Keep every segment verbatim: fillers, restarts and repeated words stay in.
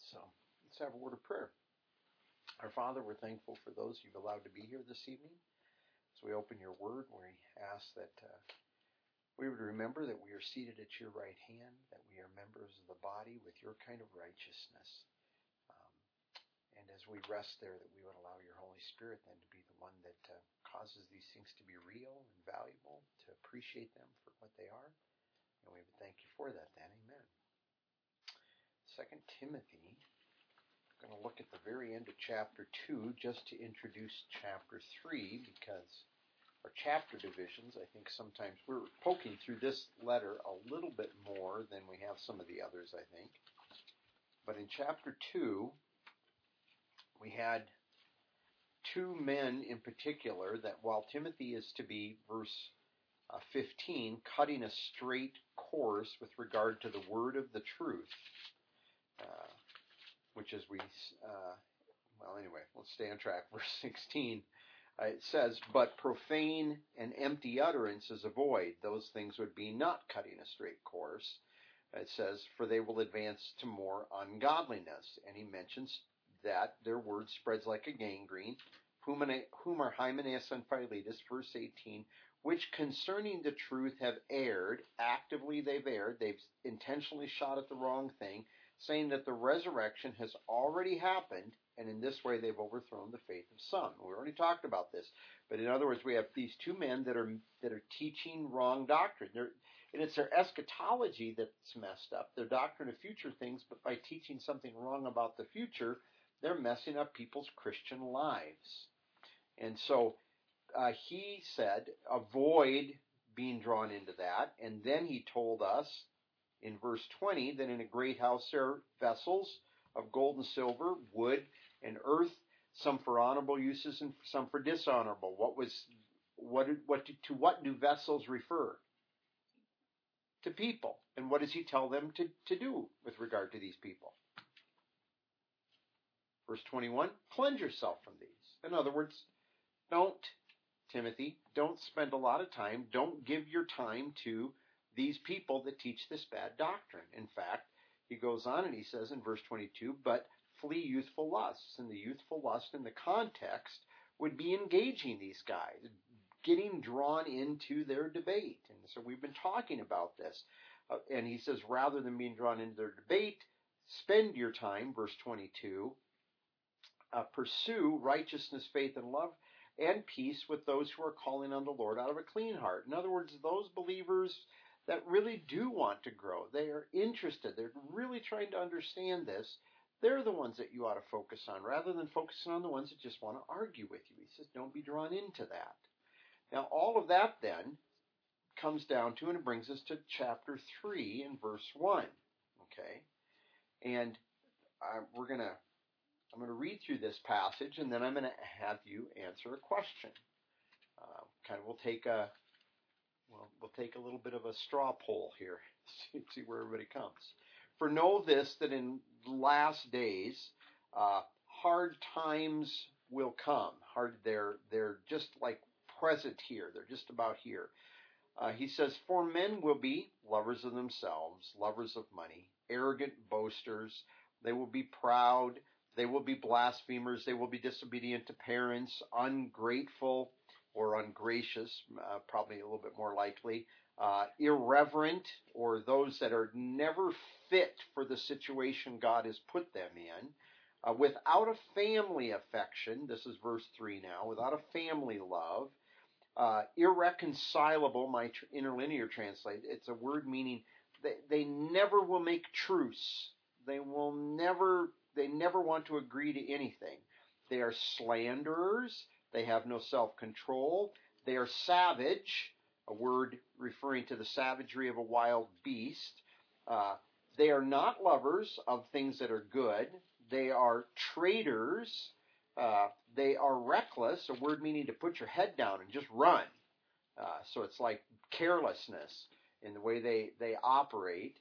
So let's have a word of prayer. Our Father, we're thankful for those you've allowed to be here this evening. As we open your word, we ask that uh, we would remember that we are seated at your right hand, that we are members of the body with your kind of righteousness. Um, and as we rest there, that we would allow your Holy Spirit then to be the one that uh, causes these things to be real and valuable, to appreciate them for what they are. And we would thank you for that then. Amen. Second Timothy, I'm going to look at the very end of chapter two just to introduce chapter three, because our chapter divisions, I think sometimes we're poking through this letter a little bit more than we have some of the others, I think. But in chapter two, we had two men in particular that while Timothy is to be, verse uh, fifteen, cutting a straight course with regard to the word of the truth, uh, which as we, uh, well anyway, let's stay on track. Verse sixteen, uh, it says, but profane and empty utterances avoid. Those things would be not cutting a straight course. It says, for they will advance to more ungodliness. And he mentions that their word spreads like a gangrene, whom are Hymenaeus and Philetus, verse eighteen, which concerning the truth have erred. Actively they've erred. They've intentionally shot at the wrong thing, saying that the resurrection has already happened, and in this way they've overthrown the faith of some. We already talked about this. But in other words, we have these two men that are that are teaching wrong doctrine. They're, and it's their eschatology that's messed up, their doctrine of future things, but by teaching something wrong about the future, they're messing up people's Christian lives. And so uh, he said, avoid being drawn into that. And then he told us in verse twenty that in a great house there are vessels of gold and silver, wood and earth, some for honorable uses and some for dishonorable. What was what? What to, to what do vessels refer? To people. And what does he tell them to, to do with regard to these people? Verse twenty-one, cleanse yourself from these. In other words, don't, Timothy, don't spend a lot of time, don't give your time to these people that teach this bad doctrine. In fact, he goes on and he says in verse twenty-two, but flee youthful lusts. And the youthful lust in the context would be engaging these guys, getting drawn into their debate. And so we've been talking about this. Uh, and he says, rather than being drawn into their debate, spend your time, verse twenty-two, uh, pursue righteousness, faith, and love, and peace with those who are calling on the Lord out of a clean heart. In other words, those believers that really do want to grow, they are interested, they're really trying to understand this, they're the ones that you ought to focus on, rather than focusing on the ones that just want to argue with you. He says, don't be drawn into that. Now, all of that then comes down to, and it brings us to chapter three and verse one. Okay? And uh, we're going to, I'm going to read through this passage, and then I'm going to have you answer a question. Uh, kind of, we'll take a, well, we'll take a little bit of a straw poll here, see, see where everybody comes. For know this, that in the last days, uh, hard times will come. Hard, they're they're just like present here. They're just about here. Uh, he says, for men will be lovers of themselves, lovers of money, arrogant boasters. They will be proud. They will be blasphemers. They will be disobedient to parents, ungrateful or ungracious, uh, probably a little bit more likely, uh, irreverent, or those that are never fit for the situation God has put them in, uh, without a family affection. This is verse three now. Without a family love, uh, irreconcilable. My tr- interlinear translate. It's a word meaning they, they never will make truce. They will never. They never want to agree to anything. They are slanderers. They have no self-control. They are savage, a word referring to the savagery of a wild beast. Uh, they are not lovers of things that are good. They are traitors. Uh, they are reckless, a word meaning to put your head down and just run. Uh, so it's like carelessness in the way they, they operate.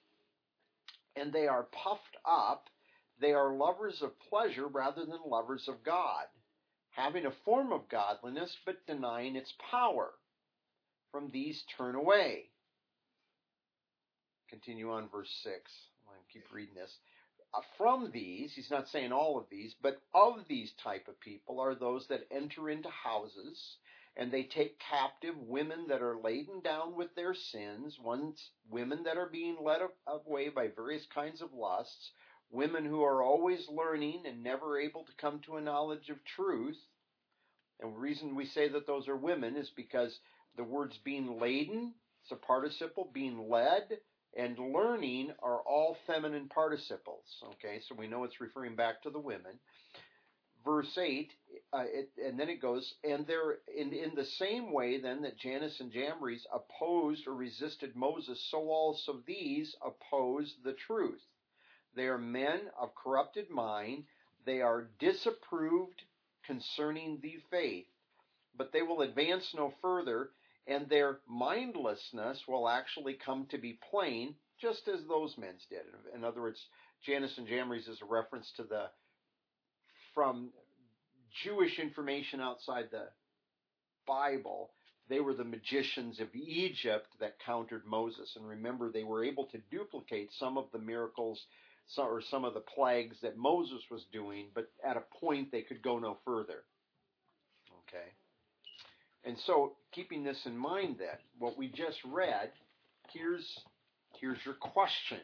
And they are puffed up. They are lovers of pleasure rather than lovers of God, having a form of godliness but denying its power. From these turn away. Continue on verse six. I'm going to keep reading this. from these, he's not saying all of these, but of these type of people are those that enter into houses and they take captive women that are laden down with their sins, ones, women that are being led away by various kinds of lusts, women who are always learning and never able to come to a knowledge of truth. And the reason we say that those are women is because the words being laden, it's a participle, being led, and learning are all feminine participles. Okay, so we know it's referring back to the women. Verse eight, uh, it, and then it goes, and they're in, in the same way then that Jannes and Jambres opposed or resisted Moses, so also these oppose the truth. They are men of corrupted mind. They are disapproved concerning the faith, but they will advance no further, and their mindlessness will actually come to be plain, just as those men's did. In other words, Jannes and Jambres is a reference to the, from Jewish information outside the Bible, they were the magicians of Egypt that countered Moses. And remember, they were able to duplicate some of the miracles or some of the plagues that Moses was doing, but at a point they could go no further. Okay. And so, keeping this in mind then, what we just read, here's, here's your question.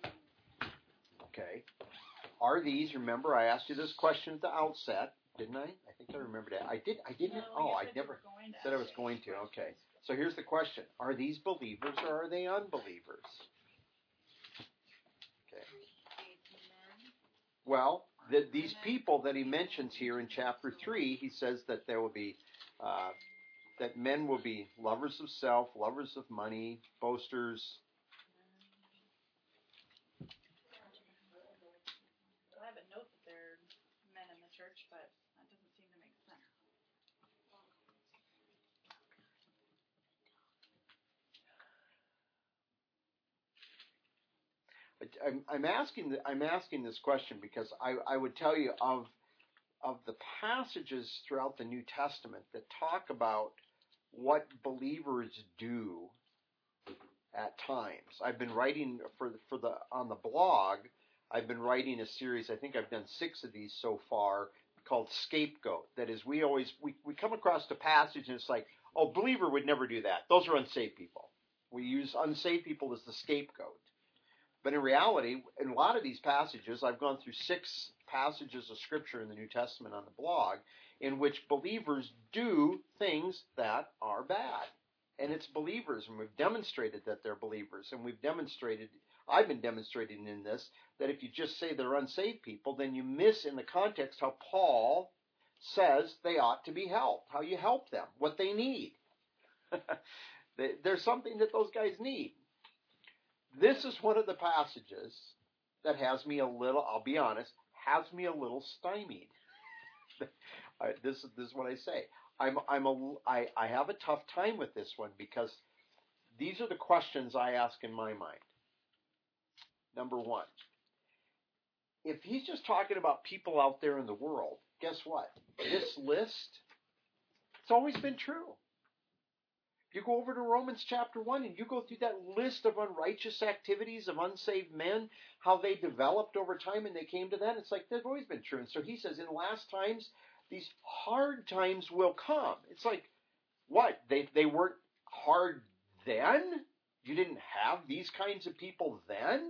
Okay. Are these, remember I asked you this question at the outset, didn't I? I think I remember that. I did, I didn't, no, oh, I never said I was going to. Okay. So here's the question. Are these believers or are they unbelievers? Okay. Well, the, these people that he mentions here in chapter three, he says that there will be, uh, that men will be lovers of self, lovers of money, boasters. I have a note that they're men in the church, but that doesn't seem to make sense. I'm, I'm asking I'm asking this question because I, I would tell you of of the passages throughout the New Testament that talk about what believers do at times. I've been writing for the, for the on the blog. I've been writing a series. I think I've done six of these so far, called Scapegoat. That is, we always we, we come across a passage and it's like, oh, believer would never do that. Those are unsaved people. We use unsaved people as the scapegoat. But in reality, in a lot of these passages, I've gone through six passages of Scripture in the New Testament on the blog, in which believers do things that are bad. And it's believers, and we've demonstrated that they're believers, and we've demonstrated, I've been demonstrating in this, that if you just say they're unsaved people, then you miss in the context how Paul says they ought to be helped, how you help them, what they need. There's something that those guys need. This is one of the passages that has me a little, I'll be honest, has me a little stymied. this, this is what I say. I'm, I'm a, I, I have a tough time with this one because these are the questions I ask in my mind. Number one, if he's just talking about people out there in the world, guess what? This list, it's always been true. You go over to Romans chapter one and you go through that list of unrighteous activities of unsaved men, how they developed over time and they came to that. It's like they've always been true. And so he says in last times, these hard times will come. It's like, what? They, they weren't hard then? You didn't have these kinds of people then?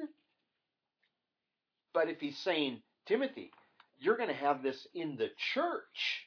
But if he's saying, Timothy, you're going to have this in the church,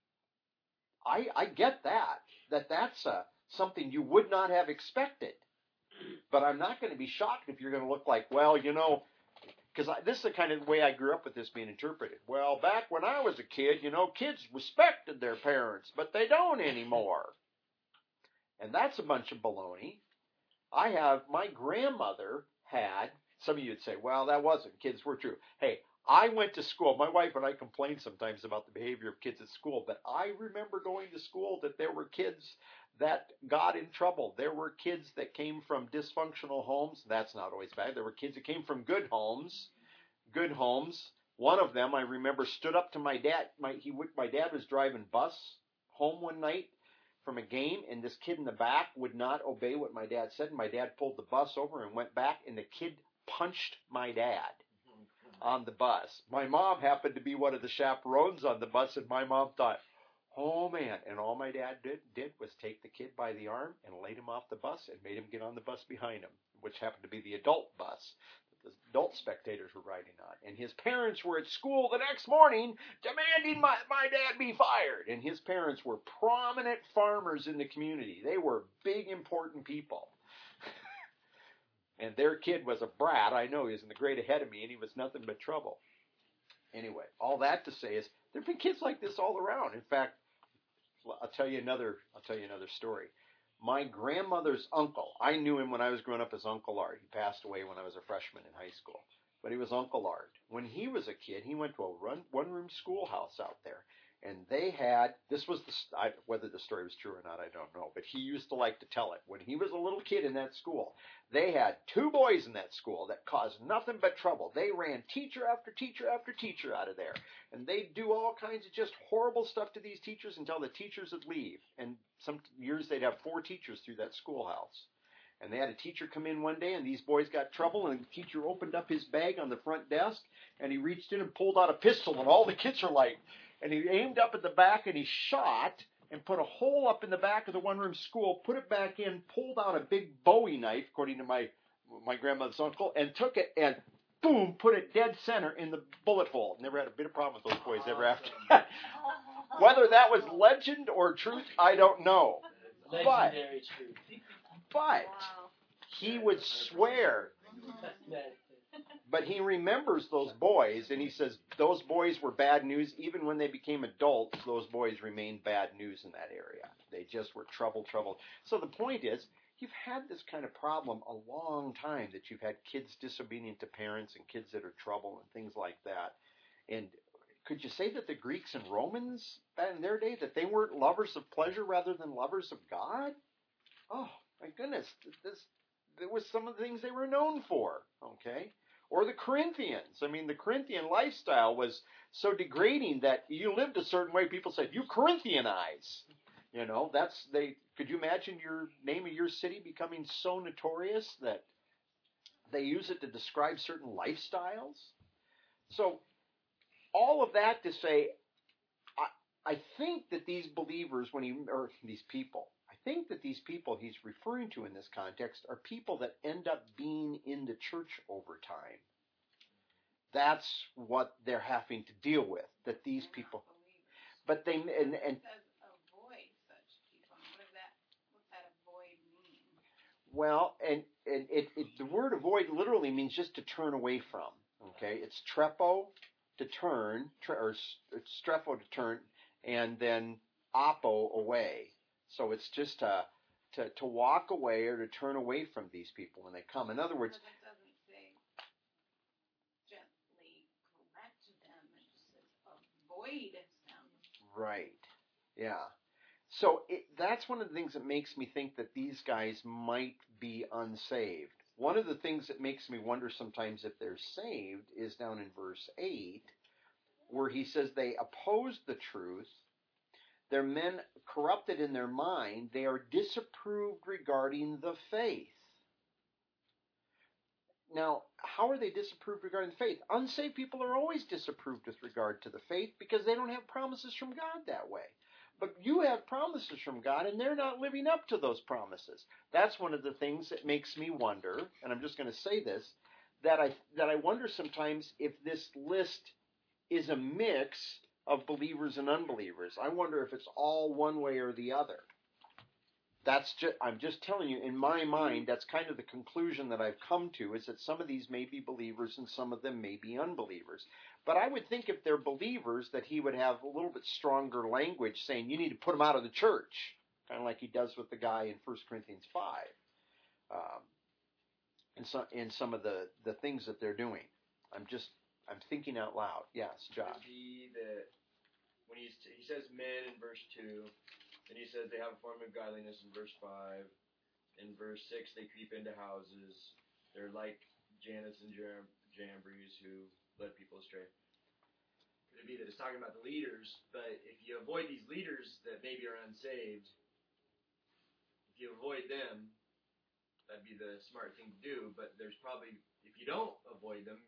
I, I get that, that that's a something you would not have expected. But I'm not going to be shocked if you're going to look like, well, you know, because this is the kind of way I grew up with this being interpreted. Well, back when I was a kid, you know, kids respected their parents, but they don't anymore. And that's a bunch of baloney. I have, my grandmother had, some of you would say, well, that wasn't, kids were true. Hey, I went to school. My wife and I complain sometimes about the behavior of kids at school, but I remember going to school that there were kids that got in trouble. There were kids that came from dysfunctional homes. That's not always bad. There were kids that came from good homes. Good homes. One of them, I remember, stood up to my dad. My, he, my dad was driving bus home one night from a game, and this kid in the back would not obey what my dad said. And my dad pulled the bus over and went back, and the kid punched my dad. on the bus. My mom happened to be one of the chaperones on the bus, and my mom thought, oh, man. And all my dad did, did was take the kid by the arm and laid him off the bus and made him get on the bus behind him, which happened to be the adult bus that the adult spectators were riding on. And his parents were at school the next morning demanding my, my dad be fired. And his parents were prominent farmers in the community. They were big, important people. And their kid was a brat. I know he was in the grade ahead of me, and he was nothing but trouble. Anyway, all that to say is there have been kids like this all around. In fact, I'll tell you another. I'll tell you another story. My grandmother's uncle. I knew him when I was growing up as Uncle Art. He passed away when I was a freshman in high school, but he was Uncle Art. When he was a kid, he went to a run, one-room schoolhouse out there, and they had. This was the I, whether the story was true or not, I don't know. But he used to like to tell it. When he was a little kid in that school, they had two boys in that school that caused nothing but trouble. They ran teacher after teacher after teacher out of there. And they'd do all kinds of just horrible stuff to these teachers until the teachers would leave. And some years they'd have four teachers through that schoolhouse. And they had a teacher come in one day, and these boys got trouble, and the teacher opened up his bag on the front desk, and he reached in and pulled out a pistol, and all the kids are like, and he aimed up at the back, and he shot and put a hole up in the back of the one-room school, put it back in, pulled out a big Bowie knife, according to my my grandmother's uncle, and took it and, boom, put it dead center in the bullet hole. Never had a bit of problem with those boys ever after that. Whether that was legend or truth, I don't know. But, but he would swear. But he remembers those boys, and he says those boys were bad news. Even when they became adults, those boys remained bad news in that area. They just were trouble, trouble. So the point is, you've had this kind of problem a long time, that you've had kids disobedient to parents and kids that are trouble and things like that. And could you say that the Greeks and Romans back in their day, that they weren't lovers of pleasure rather than lovers of God? Oh, my goodness. This, there was some of the things they were known for, okay? Or the Corinthians. I mean, the Corinthian lifestyle was so degrading that you lived a certain way. People said, you Corinthianize. You know, that's, they, could you imagine your name of your city becoming so notorious that they use it to describe certain lifestyles? So, all of that to say, I, I think that these believers, when he, or these people, I think that these people he's referring to in this context are people that end up being in the church over time. That's what they're having to deal with, that these people, but they, and, and it says avoid such people. What does that, what's that avoid mean? Well, and, and it, it, the word avoid literally means just to turn away from, okay? It's trepo, to turn, tre, or it's strepho to turn, and then apo, away. So it's just to, to to walk away or to turn away from these people when they come. In other words, but it doesn't say gently correct them. It just says avoid them. Right. Yeah. So it, that's one of the things that makes me think that these guys might be unsaved. One of the things that makes me wonder sometimes if they're saved is down in verse eight, where he says they opposed the truth. They're men corrupted in their mind. They are disapproved regarding the faith. Now, how are they disapproved regarding the faith? Unsaved people are always disapproved with regard to the faith because they don't have promises from God that way. But you have promises from God, and they're not living up to those promises. That's one of the things that makes me wonder, and I'm just going to say this, that I that I wonder sometimes if this list is a mix of believers and unbelievers. I wonder if it's all one way or the other. That's just, I'm just telling you, in my mind, that's kind of the conclusion that I've come to, is that some of these may be believers and some of them may be unbelievers. But I would think if they're believers that he would have a little bit stronger language saying, you need to put them out of the church, kind of like he does with the guy in First Corinthians five, um, and so, in some of the, the things that they're doing. I'm just, I'm thinking out loud. Yes, Josh. He that when he's, he says men in verse two, then he says they have a form of godliness in verse five. In verse six, they creep into houses. They're like Jannes and Jam- Jambres who led people astray. Could it be that it's talking about the leaders, but if you avoid these leaders that maybe are unsaved, if you avoid them, that'd be the smart thing to do, but there's probably, if you don't avoid them,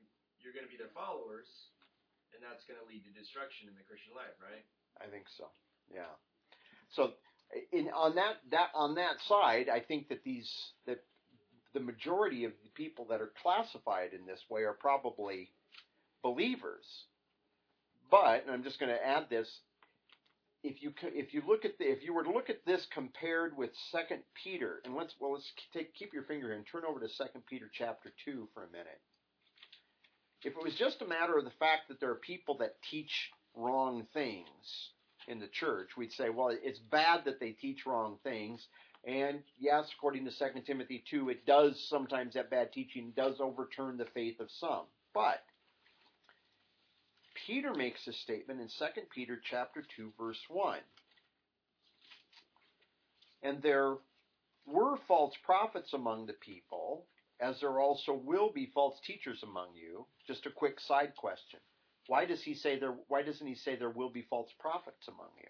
you're going to be their followers, and that's going to lead to destruction in the Christian life, right? I think so. Yeah. So, in on that that on that side, I think that these that the majority of the people that are classified in this way are probably believers. But, and I'm just going to add this, if you if you look at the if you were to look at this compared with Second Peter, and let's well let's take keep your finger here and turn over to Second Peter chapter two for a minute. If it was just a matter of the fact that there are people that teach wrong things in the church, we'd say, well, it's bad that they teach wrong things. And yes, according to Second Timothy two, it does sometimes, that bad teaching does overturn the faith of some. But Peter makes a statement in Second Peter chapter two, verse one. And there were false prophets among the people, as there also will be false teachers among you. Just a quick side question. Why does he say there why doesn't he say there will be false prophets among you?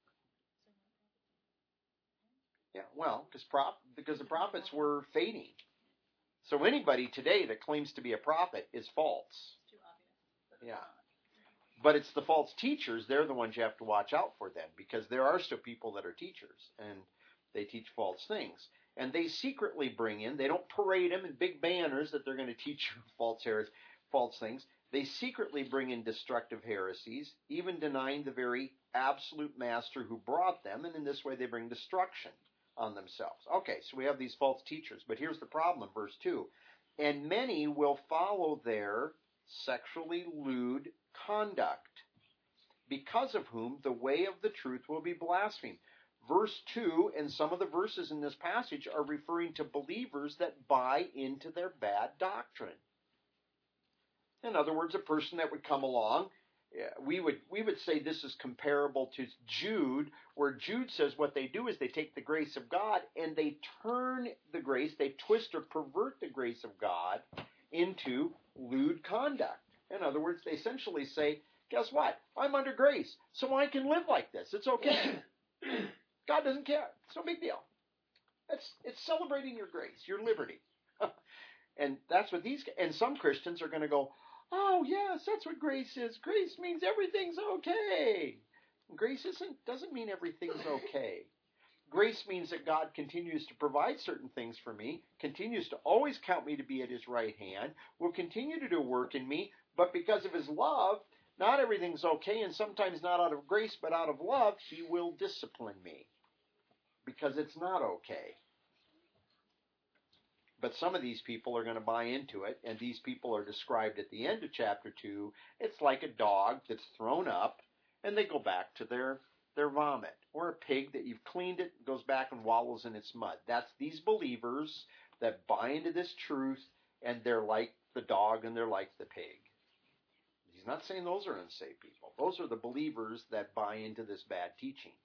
Yeah, well, because prop, because the prophets were fading. So anybody today that claims to be a prophet is false. It's too obvious. Yeah. But it's the false teachers, they're the ones you have to watch out for then, because there are still people that are teachers, and they teach false things. And they secretly bring in, they don't parade them in big banners that they're going to teach you false her- false things. They secretly bring in destructive heresies, even denying the very absolute master who brought them, and in this way they bring destruction on themselves. Okay, so we have these false teachers, but here's the problem, verse two. And many will follow their sexually lewd conduct, because of whom the way of the truth will be blasphemed. Verse two and some of the verses in this passage are referring to believers that buy into their bad doctrine. In other words, a person that would come along, we would we would say this is comparable to Jude, where Jude says what they do is they take the grace of God and they turn the grace, they twist or pervert the grace of God into lewd conduct. In other words, they essentially say, guess what? I'm under grace, so I can live like this. It's okay. God doesn't care. It's no big deal. It's it's celebrating your grace, your liberty. And that's what these and some Christians are going to go, oh yes, that's what grace is. Grace means everything's okay. Grace isn't doesn't mean everything's okay. Grace means that God continues to provide certain things for me, continues to always count me to be at his right hand, will continue to do work in me, but because of his love, not everything's okay, and sometimes not out of grace, but out of love, he will discipline me because it's not okay. But some of these people are going to buy into it, and these people are described at the end of chapter two. It's like a dog that's thrown up, and they go back to their, their vomit. Or a pig that you've cleaned it, goes back and wallows in its mud. That's these believers that buy into this truth, and they're like the dog and they're like the pig. He's not saying those are unsaved people. Those are the believers that buy into this bad teaching.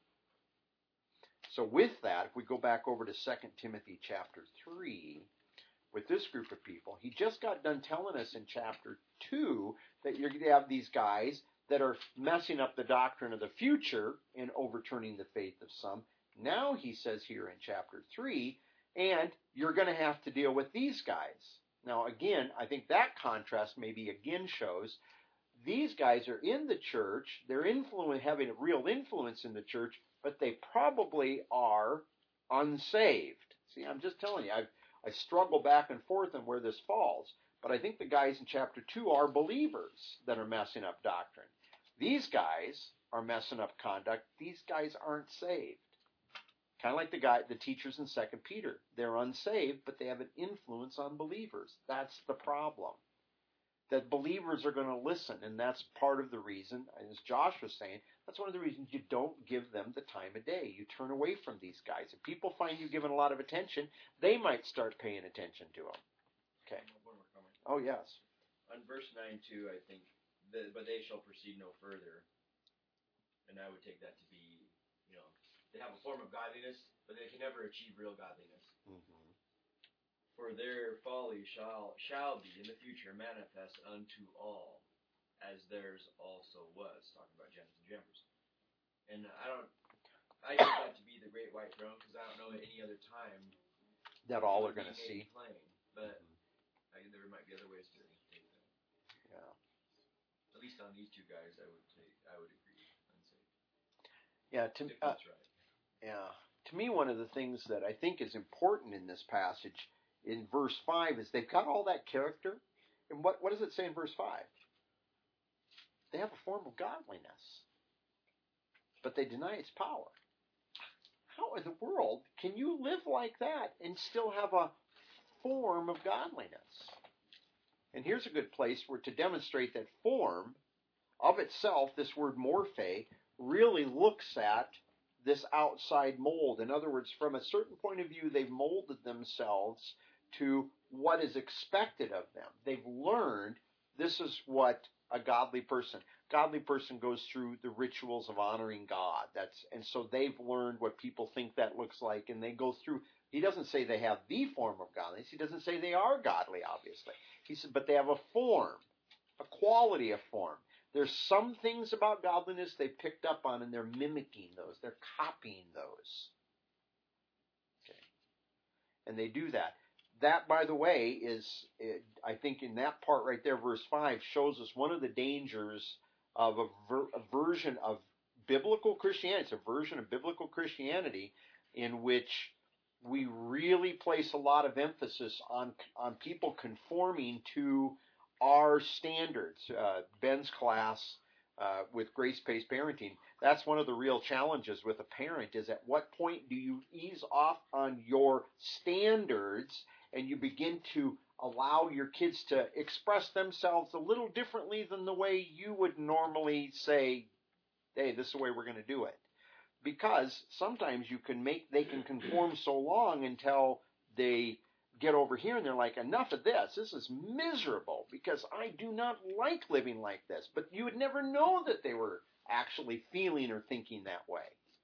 So with that, if we go back over to Second Timothy chapter three, with this group of people, he just got done telling us in chapter two that you're going to have these guys that are messing up the doctrine of the future and overturning the faith of some. Now he says here in chapter three, and you're going to have to deal with these guys. Now again, I think that contrast maybe again shows these guys are in the church, they're influence, having a real influence in the church, but they probably are unsaved. See, I'm just telling you, I've I struggle back and forth on where this falls. But I think the guys in chapter two are believers that are messing up doctrine. These guys are messing up conduct. These guys aren't saved. Kind of like the guy, the teachers in Second Peter. They're unsaved, but they have an influence on believers. That's the problem. That believers are going to listen, and that's part of the reason, as Josh was saying, that's one of the reasons you don't give them the time of day. You turn away from these guys. If people find you giving a lot of attention, they might start paying attention to them. Okay. One more comment. Oh, yes. On verse nine, too, I think, the, but they shall proceed no further. And I would take that to be, you know, they have a form of godliness, but they can never achieve real godliness. Mm-hmm. For their folly shall shall be in the future manifest unto all, as theirs also was. Talking about Jannes and Jambres. And I don't, I take that to be the great white throne, because I don't know any other time that all are going to see. Plain, but I, there might be other ways to take that. Yeah. based on these two guys, I would say I would agree. Unsaved. Yeah, to If uh, that's right. yeah, to me, one of the things that I think is important in this passage in verse five is they've got all that character, and what what does it say in verse five? They have a form of godliness, but they deny its power. How in the world can you live like that and still have a form of godliness? And here's a good place where to demonstrate that form of itself, this word morphe, really looks at this outside mold. In other words, from a certain point of view, they've molded themselves to what is expected of them. They've learned this is what a godly person, godly person goes through the rituals of honoring God. That's and so they've learned what people think that looks like, and they go through. He doesn't say they have the form of godliness. He doesn't say they are godly, obviously. He said, but they have a form, a quality of form. There's some things about godliness they picked up on, and they're mimicking those. They're copying those. Okay, and they do that. That, by the way, is, I think in that part right there, verse five, shows us one of the dangers of a, ver, a version of biblical Christianity. It's a version of biblical Christianity in which we really place a lot of emphasis on, on people conforming to our standards. Uh, Ben's class uh, with grace-based parenting, that's one of the real challenges with a parent is at what point do you ease off on your standards and you begin to allow your kids to express themselves a little differently than the way you would normally say, hey, this is the way we're going to do it. Because sometimes you can make, they can conform so long until they get over here and they're like, enough of this. This is miserable because I do not like living like this. But you would never know that they were actually feeling or thinking that way.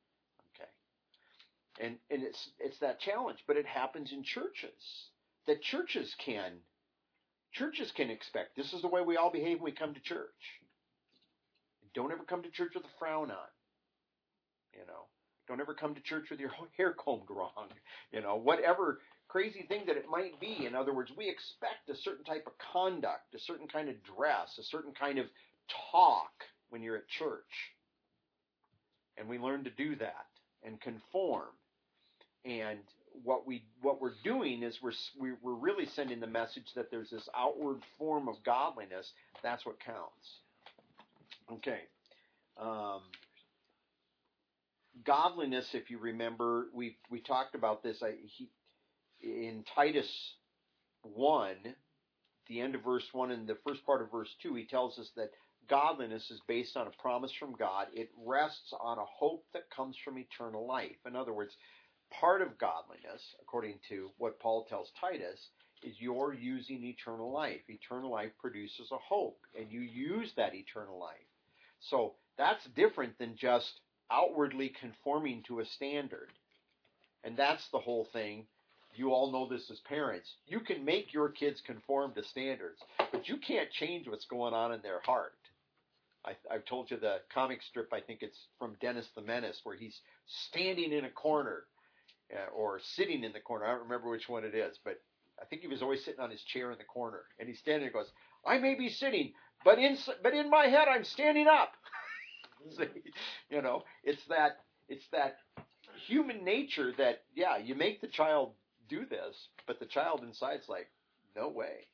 Okay. And and it's it's that challenge, but it happens in churches. That churches can churches can expect. This is the way we all behave when we come to church. Don't ever come to church with a frown on. You know, don't ever come to church with your hair combed wrong. You know, whatever crazy thing that it might be. In other words, we expect a certain type of conduct, a certain kind of dress, a certain kind of talk when you're at church. And we learn to do that and conform. And what we what we're doing is we're we're really sending the message that there's this outward form of godliness. That's what counts. Okay. Um, godliness, if you remember, we we talked about this. I, he, in Titus one, the end of verse one and the first part of verse two, he tells us that godliness is based on a promise from God. It rests on a hope that comes from eternal life. In other words, part of godliness, according to what Paul tells Titus, is you're using eternal life. Eternal life produces a hope, and you use that eternal life. So that's different than just outwardly conforming to a standard. And that's the whole thing. You all know this as parents. You can make your kids conform to standards, but you can't change what's going on in their heart. I, I've told you the comic strip, I think it's from Dennis the Menace, where he's standing in a corner uh, or sitting in the corner. I don't remember which one it is, but I think he was always sitting on his chair in the corner. And he's standing there and goes, I may be sitting, but in, but in my head I'm standing up. See, you know, it's that it's that human nature that, yeah, you make the child do this, but the child inside's like, no way.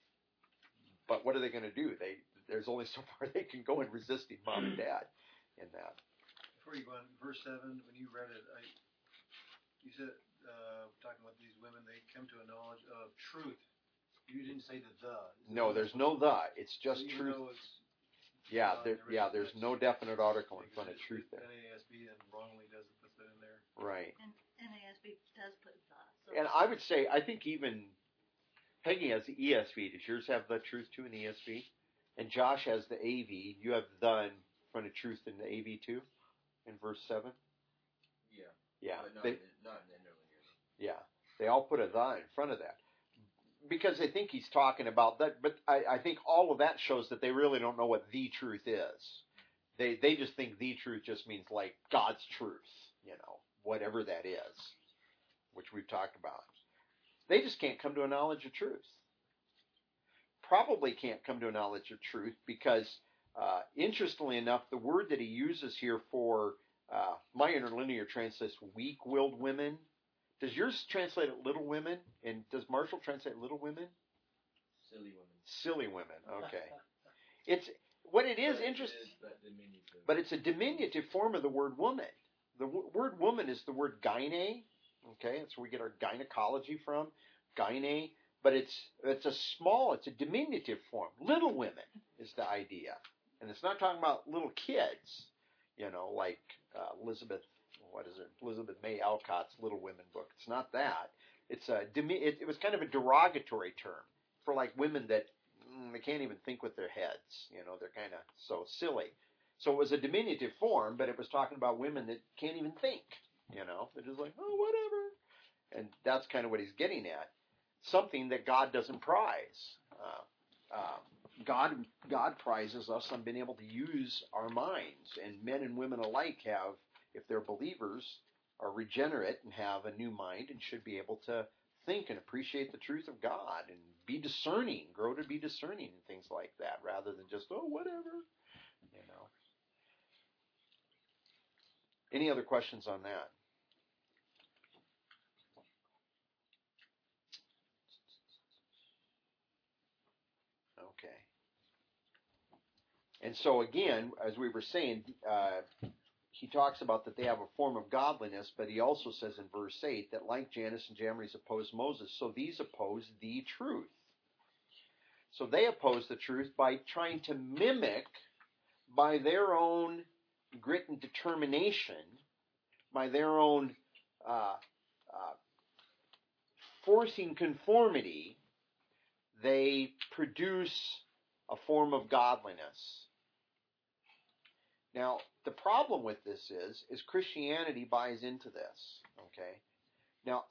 But what are they going to do? They There's only so far they can go in resisting mom and dad in that. Before you go on, verse seven, when you read it, I, you said, uh, talking about these women, they come to a knowledge of truth. You didn't say the the. No, there's no the. It's just so truth. It's yeah, uh, there, yeah. There's no definite article in front of truth there. N A S B then wrongly doesn't put that in there. Right. And N A S B does put the. So And I would say, I think even Peggy has the E S V. Does yours have the truth too in the E S V? And Josh has the A V. You have the in front of truth in the A V too, in verse seven. Yeah. Yeah. But not, They, in, not in the interlinear. yeah. They all put a the in front of that because they think he's talking about that. But I, I think all of that shows that they really don't know what the truth is. They they just think the truth just means like God's truth, you know, whatever that is, which we've talked about. They just can't come to a knowledge of truth. Probably can't come to a knowledge of truth because Uh, interestingly enough, the word that he uses here for uh, my interlinear translates weak-willed women. Does yours translate it little women? And does Marshall translate little women? Silly women. Silly women. Okay. It's what it is But interesting, It is that diminutive. but it's a diminutive form of the word woman. The w- word woman is the word gyne. Okay, that's where we get our gynecology from, gyne. But it's it's a small, it's a diminutive form. Little women is the idea, and it's not talking about little kids. You know, like uh, Elizabeth, what is it? Elizabeth May Alcott's Little Women book. It's not that. It's a dimi- it, it was kind of a derogatory term for like women that mm, they can't even think with their heads. You know, they're kind of so silly. So it was a diminutive form, but it was talking about women that can't even think. You know, they're just like, oh, whatever. And that's kind of what he's getting at. Something that God doesn't prize. Uh, uh, God, God prizes us on being able to use our minds, and men and women alike have, if they're believers, are regenerate and have a new mind and should be able to think and appreciate the truth of God and be discerning, grow to be discerning and things like that, rather than just, oh, whatever, you know. Any other questions on that? Okay. And so again, as we were saying, uh, he talks about that they have a form of godliness, but he also says in verse eight that like Jannes and Jambres opposed Moses, so these oppose the truth. So they oppose the truth by trying to mimic, by their own grit and determination, by their own uh, uh, forcing conformity, they produce a form of godliness. Now, the problem with this is, is Christianity buys into this, okay? Now,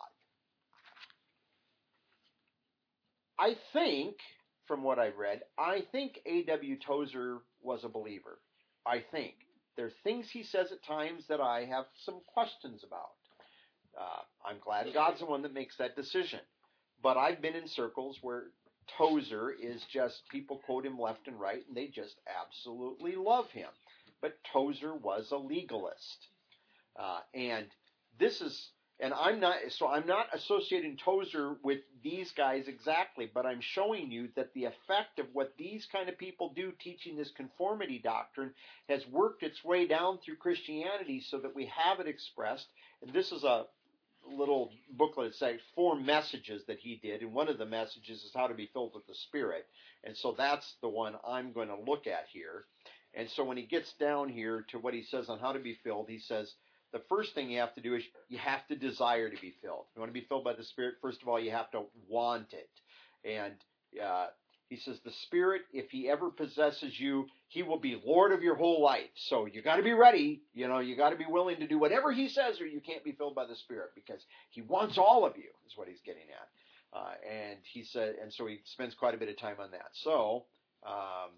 I think, from what I've read, I think A W Tozer was a believer. I think. There are things he says at times that I have some questions about. Uh, I'm glad God's the one that makes that decision. But I've been in circles where Tozer is just, people quote him left and right, and they just absolutely love him. But Tozer was a legalist. Uh, and this is, and I'm not, so I'm not associating Tozer with these guys exactly, but I'm showing you that the effect of what these kind of people do teaching this conformity doctrine has worked its way down through Christianity so that we have it expressed. And this is a little booklet that says four messages that he did, and one of the messages is how to be filled with the Spirit. And so that's the one I'm going to look at here. And so when he gets down here to what he says on how to be filled, he says, the first thing you have to do is you have to desire to be filled. If you want to be filled by the Spirit, first of all, you have to want it. And uh, he says the Spirit, if he ever possesses you, he will be Lord of your whole life. So you got to be ready. You know, you got to be willing to do whatever he says, or you can't be filled by the Spirit, because he wants all of you, is what he's getting at. Uh, and he said, and so he spends quite a bit of time on that. So um,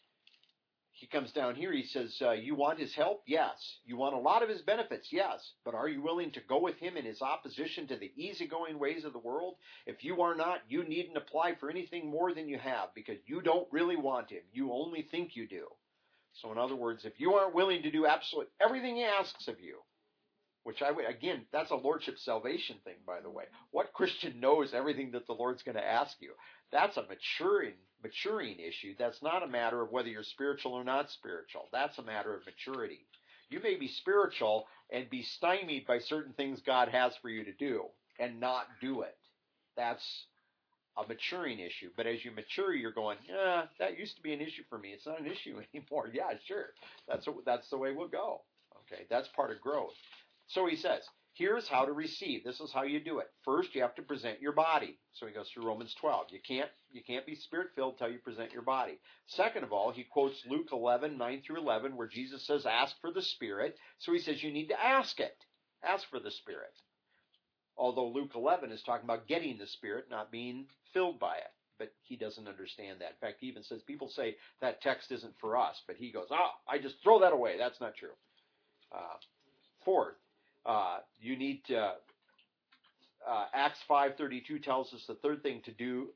he comes down here, he says, uh, you want his help? Yes. You want a lot of his benefits? Yes. But are you willing to go with him in his opposition to the easygoing ways of the world? If you are not, you needn't apply for anything more than you have, because you don't really want him. You only think you do. So in other words, if you aren't willing to do absolutely everything he asks of you, which I would, again, that's a lordship salvation thing, by the way. What Christian knows everything that the Lord's going to ask you? That's a maturing maturing issue. That's not a matter of whether you're spiritual or not spiritual. That's a matter of maturity. You may be spiritual and be stymied by certain things God has for you to do and not do it. That's a maturing issue. But as you mature, you're going, yeah, that used to be an issue for me. It's not an issue anymore. Yeah, sure. That's a, that's the way we'll go. Okay, that's part of growth. So he says, here's how to receive. This is how you do it. First, you have to present your body. So he goes through Romans twelve. You can't you can't be Spirit-filled until you present your body. Second of all, he quotes Luke eleven, nine through eleven, where Jesus says, ask for the Spirit. So he says you need to ask it. Ask for the Spirit. Although Luke eleven is talking about getting the Spirit, not being filled by it. But he doesn't understand that. In fact, he even says, people say that text isn't for us. But he goes, oh, I just throw that away. That's not true. Uh, fourth, Uh, you need to, uh, Acts five thirty-two tells us the third thing to do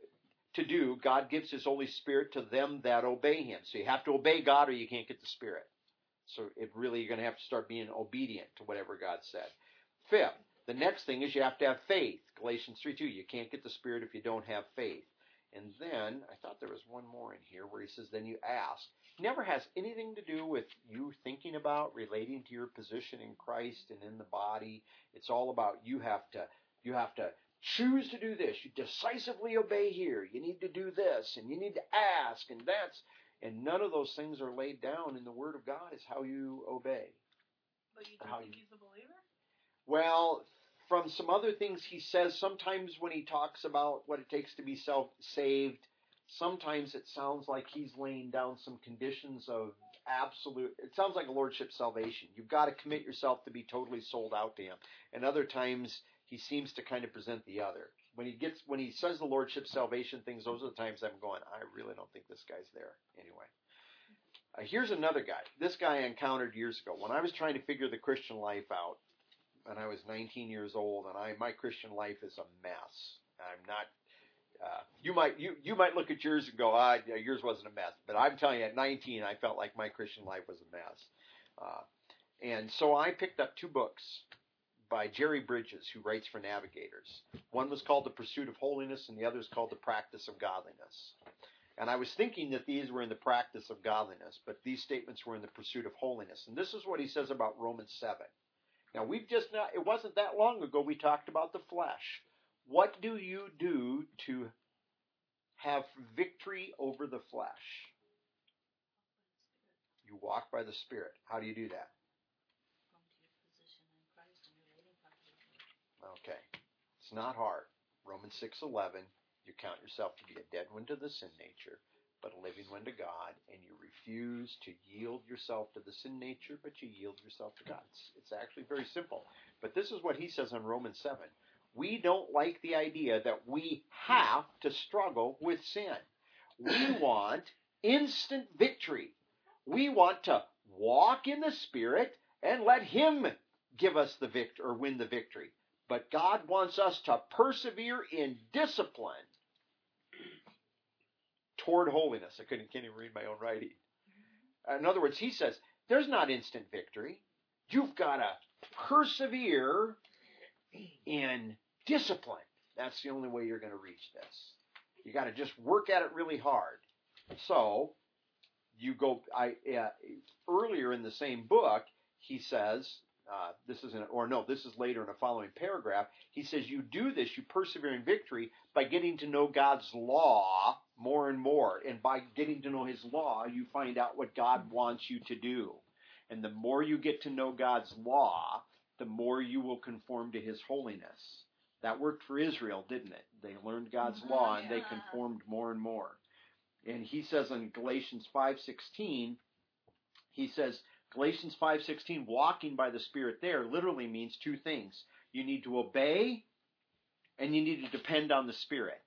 to do, God gives his Holy Spirit to them that obey him. So you have to obey God or you can't get the Spirit. So it really, you're going to have to start being obedient to whatever God said. Fifth, the next thing is you have to have faith. Galatians three two, you can't get the Spirit if you don't have faith. And then, I thought there was one more in here where he says, then you ask. It never has anything to do with you thinking about relating to your position in Christ and in the body. It's all about you have to, you have to choose to do this. You decisively obey here. You need to do this, and you need to ask, and that's, and none of those things are laid down in the Word of God is how you obey. But you do How think you- he's a believer? Well, from some other things he says, sometimes when he talks about what it takes to be self-saved, sometimes it sounds like he's laying down some conditions of absolute, it sounds like a lordship salvation. You've got to commit yourself to be totally sold out to him. And other times he seems to kind of present the other. When he gets, when he says the lordship salvation things, those are the times I'm going, I really don't think this guy's there. Anyway. Uh, here's another guy. This guy I encountered years ago. When I was trying to figure the Christian life out, when I was nineteen years old, and I my Christian life is a mess. I'm not. Uh, you might you you might look at yours and go, ah, yeah, yours wasn't a mess. But I'm telling you, at nineteen, I felt like my Christian life was a mess. Uh, and so I picked up two books by Jerry Bridges, who writes for Navigators. One was called The Pursuit of Holiness, and the other is called The Practice of Godliness. And I was thinking that these were in the practice of godliness, but these statements were in the pursuit of holiness. And this is what he says about Romans seven. Now, we've just not, it wasn't that long ago we talked about the flesh. What do you do to have victory over the flesh? You walk by the Spirit. How do you do that? Come to your position in Christ and relating properly to him. Okay. It's not hard. Romans six eleven, you count yourself to be a dead one to the sin nature, but a living one to God, and you refuse to yield yourself to the sin nature, but you yield yourself to God. It's, it's actually very simple. But this is what he says in Romans seven. We don't like the idea that we have to struggle with sin. We want instant victory. We want to walk in the Spirit and let him give us the victory or win the victory. But God wants us to persevere in discipline toward holiness. I couldn't, can't even read my own writing. In other words, he says, there's not instant victory. You've got to persevere in discipline. That's the only way you're going to reach this. You got to just work at it really hard. So, you go, I, uh, earlier in the same book, he says, uh, this isn't, or no, this is later in a following paragraph, he says, you do this, you persevere in victory by getting to know God's law more and more. And by getting to know his law, you find out what God wants you to do. And the more you get to know God's law, the more you will conform to his holiness. That worked for Israel, didn't it? They learned God's law and they conformed more and more. And he says in Galatians five sixteen, he says, Galatians five sixteen, walking by the Spirit there literally means two things. You need to obey and you need to depend on the Spirit.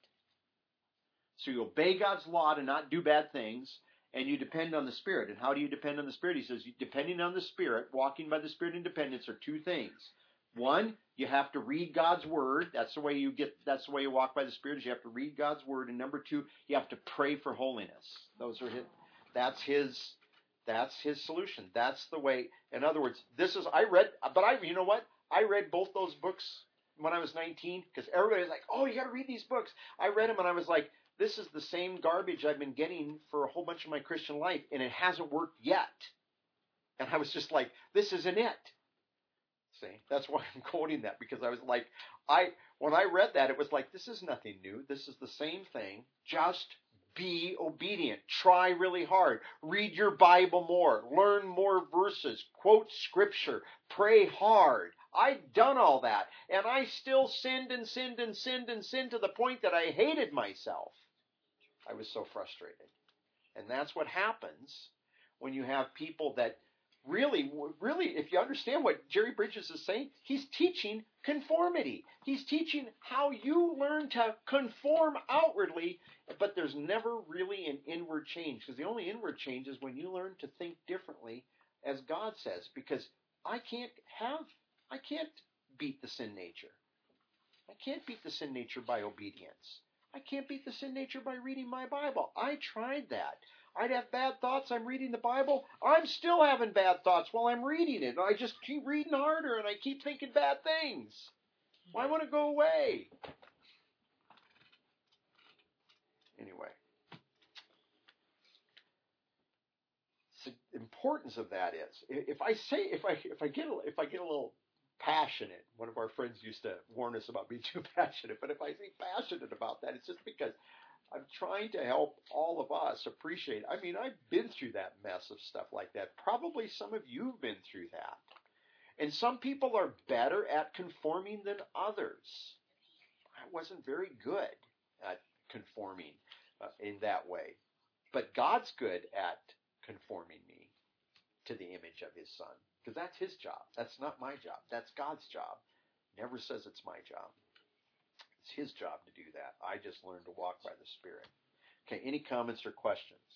So you obey God's law to not do bad things, and you depend on the Spirit. And how do you depend on the Spirit? He says, depending on the Spirit, walking by the Spirit in dependence are two things. One, you have to read God's Word. That's the way you get, that's the way you walk by the Spirit, is you have to read God's Word. And number two, you have to pray for holiness. Those are his, that's his, that's his solution. That's the way. In other words, this is, I read, but I, you know what? I read both those books when I was nineteen, because everybody's like, oh, you got to read these books. I read them and I was like, this is the same garbage I've been getting for a whole bunch of my Christian life, and it hasn't worked yet. And I was just like, this isn't it. See, that's why I'm quoting that, because I was like, I when I read that, it was like, this is nothing new. This is the same thing. Just be obedient. Try really hard. Read your Bible more. Learn more verses. Quote Scripture. Pray hard. I'd done all that, and I still sinned and sinned and sinned and sinned to the point that I hated myself. I was so frustrated. And that's what happens when you have people that really, really, if you understand what Jerry Bridges is saying, he's teaching conformity. He's teaching how you learn to conform outwardly, but there's never really an inward change, because the only inward change is when you learn to think differently, as God says, because I can't have, I can't beat the sin nature. I can't beat the sin nature by obedience. I can't beat the sin nature by reading my Bible. I tried that. I'd have bad thoughts. I'm reading the Bible. I'm still having bad thoughts while I'm reading it. I just keep reading harder and I keep thinking bad things. Why won't it go away? Anyway. So the importance of that is, if I say, if I if I get a, if I get a little passionate, one of our friends used to warn us about being too passionate, but if I say passionate about that, it's just because I'm trying to help all of us appreciate. I mean, I've been through that mess of stuff like that. Probably some of you have been through that. And some people are better at conforming than others. I wasn't very good at conforming uh, in that way. But God's good at conforming me to the image of His Son. Because that's His job. That's not my job. That's God's job. Never says it's my job. It's His job to do that. I just learned to walk by the Spirit. Okay, any comments or questions?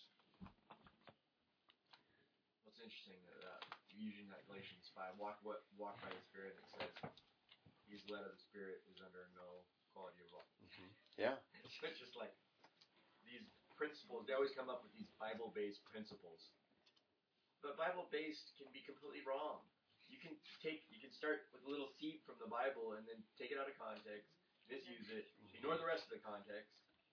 What's interesting that uh, using that Galatians five, walk what walk by the Spirit, it says He's led of the Spirit is under no quality of law. Mm-hmm. Yeah. It's just like these principles. They always come up with these Bible-based principles, but Bible-based can be completely wrong. You can take, you can start with a little seed from the Bible and then take it out of context, misuse it, ignore the rest of the context.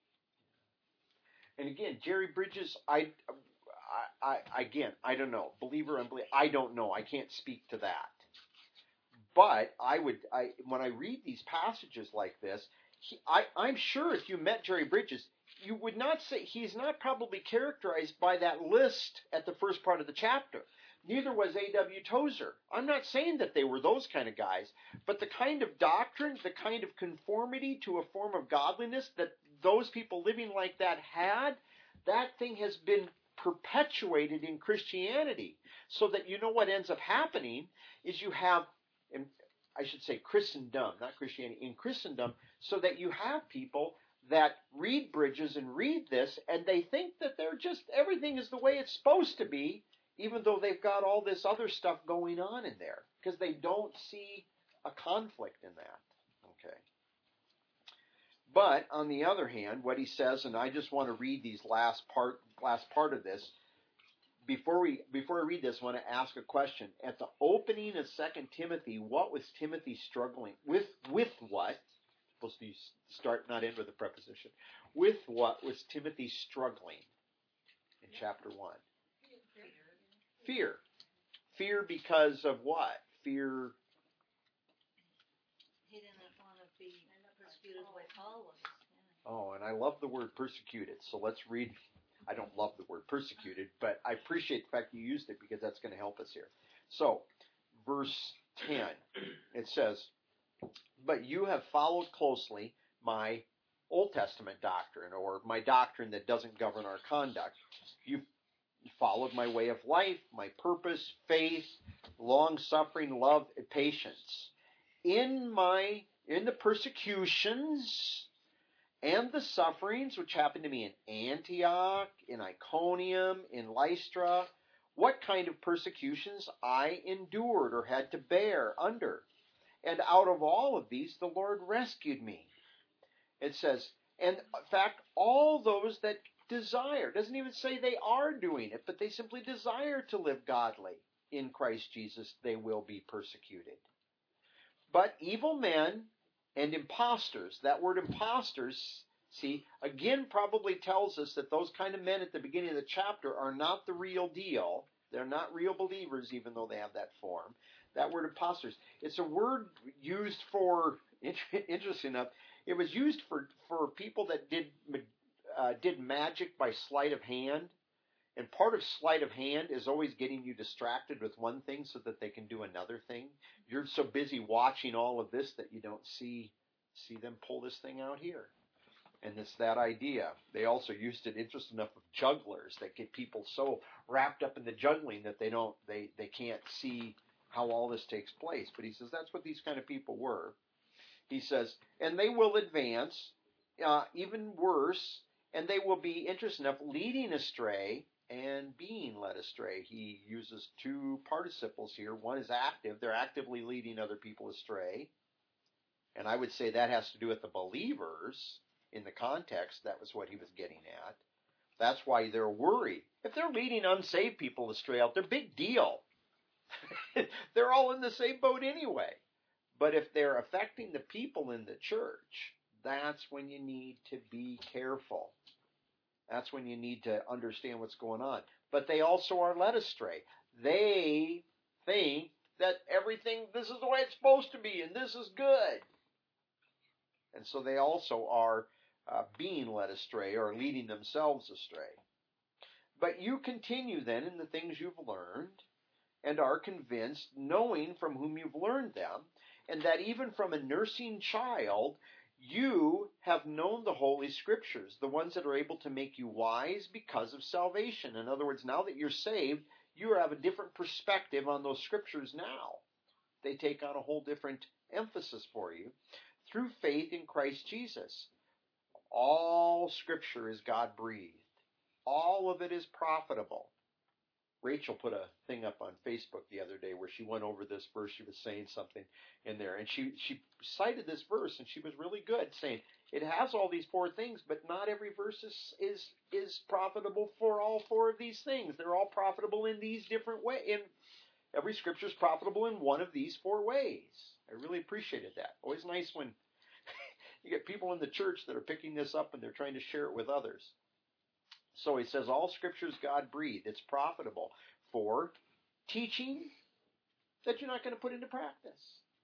And again, Jerry Bridges, I, I, I again, I don't know, believer, unbeliever, I don't know. I can't speak to that. But I would, I when I read these passages like this, he, I, I'm sure if you met Jerry Bridges, you would not say he's not probably characterized by that list at the first part of the chapter. Neither was A W Tozer. I'm not saying that they were those kind of guys, but the kind of doctrine, the kind of conformity to a form of godliness that those people living like that had, that thing has been perpetuated in Christianity. So that you know what ends up happening is you have, and I should say Christendom, not Christianity, in Christendom, so that you have people that read Bridges and read this, and they think that they're just, everything is the way it's supposed to be, even though they've got all this other stuff going on in there, because they don't see a conflict in that. Okay. But on the other hand, what he says, and I just want to read these last part, last part of this. Before we before I read this, I want to ask a question. At the opening of Second Timothy, what was Timothy struggling with? With what? Supposed to be start, not end with a preposition. With what was Timothy struggling in chapter one? Fear. Fear because of what? Fear. He didn't want to be persecuted the way Paul was. Yeah. Oh, and I love the word persecuted. So let's read. I don't love the word persecuted, but I appreciate the fact you used it because that's going to help us here. So, verse ten, it says, "But you have followed closely my Old Testament doctrine, or my doctrine that doesn't govern our conduct. You've followed my way of life, my purpose, faith, long-suffering, love, and patience. In my in the persecutions and the sufferings which happened to me in Antioch, in Iconium, in Lystra, what kind of persecutions I endured or had to bear under. And out of all of these, the Lord rescued me." It says, and in fact, all those that desire, doesn't even say they are doing it, but they simply desire to live godly in Christ Jesus, they will be persecuted. But evil men and impostors, that word impostors, see, again probably tells us that those kind of men at the beginning of the chapter are not the real deal. They're not real believers, even though they have that form. That word impostors, it's a word used for, interesting enough, it was used for, for people that did uh, did magic by sleight of hand. And part of sleight of hand is always getting you distracted with one thing so that they can do another thing. You're so busy watching all of this that you don't see see them pull this thing out here. And it's that idea. They also used it, interest enough, of jugglers that get people so wrapped up in the juggling that they don't they, they can't see how all this takes place. But he says that's what these kind of people were. He says, and they will advance, uh, even worse, and they will be, interested enough, leading astray and being led astray. He uses two participles here. One is active. They're actively leading other people astray. And I would say that has to do with the believers in the context, that was what he was getting at. That's why they're worried. If they're leading unsaved people astray out there, big deal. They're all in the same boat anyway. But if they're affecting the people in the church, that's when you need to be careful. That's when you need to understand what's going on. But they also are led astray. They think that everything, this is the way it's supposed to be, and this is good. And so they also are uh, being led astray or leading themselves astray. But you continue then in the things you've learned and are convinced, knowing from whom you've learned them, and that even from a nursing child, you have known the Holy Scriptures, the ones that are able to make you wise because of salvation. In other words, now that you're saved, you have a different perspective on those Scriptures now. They take on a whole different emphasis for you through faith in Christ Jesus. All Scripture is God-breathed. All of it is profitable. Rachel put a thing up on Facebook the other day where she went over this verse. She was saying something in there, and she, she cited this verse, and she was really good, saying it has all these four things, but not every verse is, is, is profitable for all four of these things. They're all profitable in these different ways. In every Scripture is profitable in one of these four ways. I really appreciated that. Always nice when you get people in the church that are picking this up and they're trying to share it with others. So he says all Scripture is God-breathed. It's profitable for teaching that you're not going to put into practice.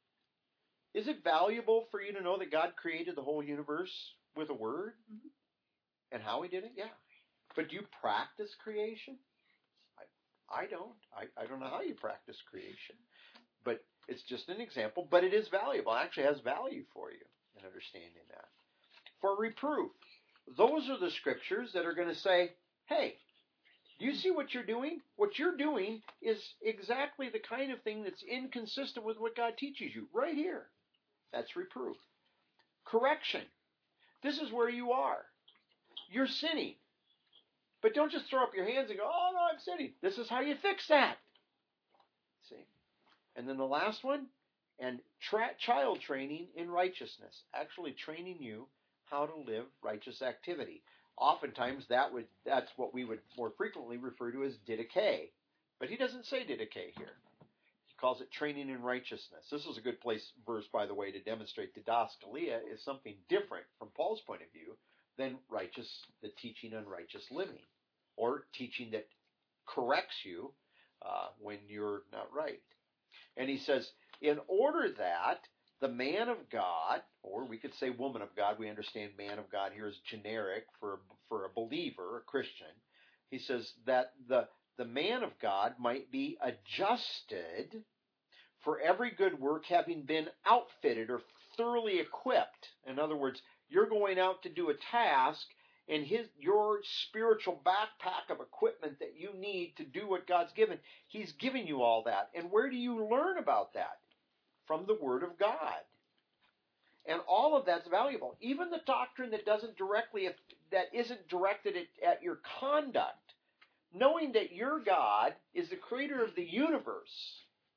Is it valuable for you to know that God created the whole universe with a word? Mm-hmm. And how he did it? Yeah. But do you practice creation? I, I don't. I, I don't know how you practice creation. But it's just an example. But it is valuable. It actually has value for you in understanding that. For reproof. Those are the Scriptures that are going to say, hey, do you see what you're doing? What you're doing is exactly the kind of thing that's inconsistent with what God teaches you. Right here. That's reproof. Correction. This is where you are. You're sinning. But don't just throw up your hands and go, oh, no, I'm sinning. This is how you fix that. See? And then the last one, and tra- child training in righteousness. Actually training you how to live righteous activity. Oftentimes that would that's what we would more frequently refer to as didache. But he doesn't say didache here. He calls it training in righteousness. This is a good place, verse, by the way, to demonstrate didaskalia is something different from Paul's point of view than righteous, the teaching on righteous living, or teaching that corrects you uh, when you're not right. And he says, in order that the man of God, or we could say woman of God, we understand man of God here is generic for, for a believer, a Christian. He says that the, the man of God might be adjusted for every good work, having been outfitted or thoroughly equipped. In other words, you're going out to do a task, and his your spiritual backpack of equipment that you need to do what God's given, he's giving you all that. And where do you learn about that? From the Word of God. And all of that's valuable. Even the doctrine that doesn't directly, that isn't directed at, at your conduct, knowing that your God is the creator of the universe,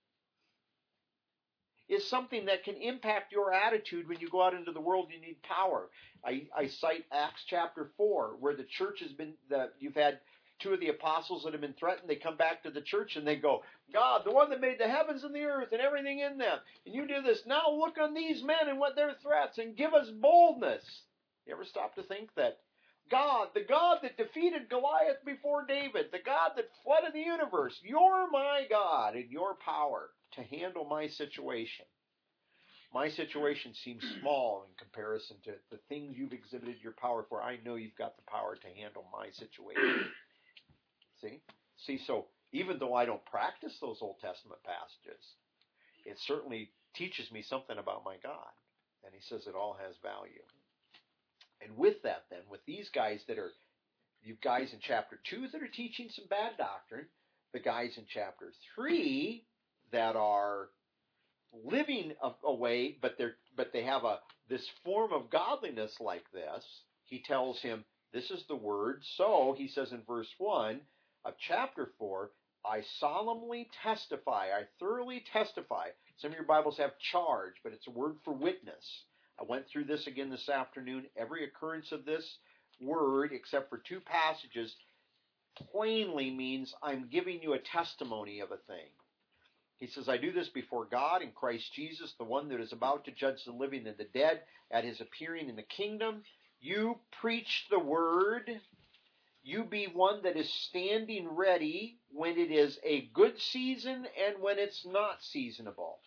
is something that can impact your attitude when you go out into the world and you need power. I, I cite Acts chapter four, where the church has been, the, you've had two of the apostles that have been threatened. They come back to the church and they go, God, the one that made the heavens and the earth and everything in them, and you do this. Now look on these men and what their threats, and give us boldness. You ever stop to think that God, the God that defeated Goliath before David, the God that flooded the universe, you're my God in your power to handle my situation. My situation seems small in comparison to the things you've exhibited your power for. I know you've got the power to handle my situation. See? See, so even though I don't practice those Old Testament passages, it certainly teaches me something about my God. And he says it all has value. And with that then, with these guys that are, you guys in chapter two that are teaching some bad doctrine, the guys in chapter three that are living a, a way, but they're but they have a this form of godliness like this, he tells him, this is the word. So he says in verse one of chapter four, I solemnly testify, I thoroughly testify. Some of your Bibles have charge, but it's a word for witness. I went through this again this afternoon. Every occurrence of this word, except for two passages, plainly means I'm giving you a testimony of a thing. He says, I do this before God in Christ Jesus, the one that is about to judge the living and the dead at his appearing in the kingdom. You preach the word. You be one that is standing ready when it is a good season and when it's not seasonable.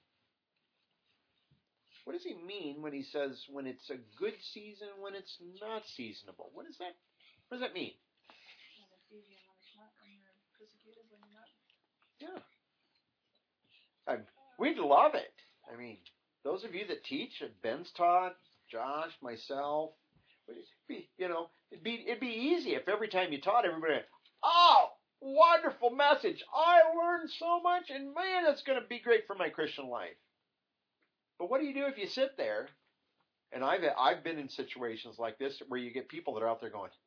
What does he mean when he says when it's a good season and when it's not seasonable? What does that, what does that mean? When it's easy and when it's not, when you're persecuted, when you're not. Yeah. I, we'd love it. I mean, those of you that teach, Ben's taught, Josh, myself, it'd be, you know, it'd be it'd be easy if every time you taught, everybody went, oh, wonderful message. I learned so much, and man, it's going to be great for my Christian life. But what do you do if you sit there? And I've I've been in situations like this where you get people that are out there going,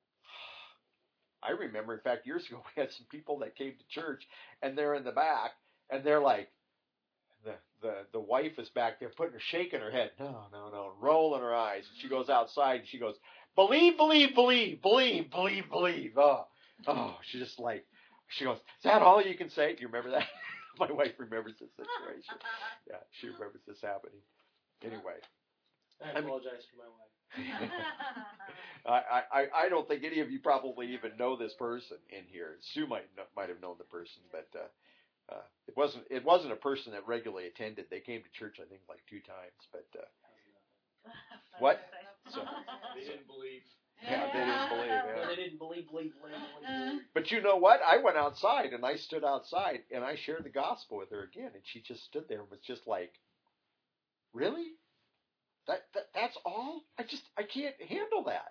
I remember, in fact, years ago, we had some people that came to church, and they're in the back, and they're like, the the the wife is back there putting her, shaking her head, no, no, no, rolling her eyes. And she goes outside, and she goes, believe, believe, believe, believe, believe, believe. Oh, oh, she's just like, she goes, is that all you can say? Do you remember that? My wife remembers this situation. Yeah, she remembers this happening. Anyway. I apologize for my wife. I, I, I don't think any of you probably even know this person in here. Sue might might have known the person, but uh, uh, it wasn't it wasn't a person that regularly attended. They came to church, I think, like two times. But uh, what? So, They didn't believe. yeah, they didn't believe. Yeah. No, they didn't believe, believe, believe, believe, believe. But you know what? I went outside and I stood outside and I shared the gospel with her again, and she just stood there and was just like, "Really? That, that that's all? I just I can't handle that."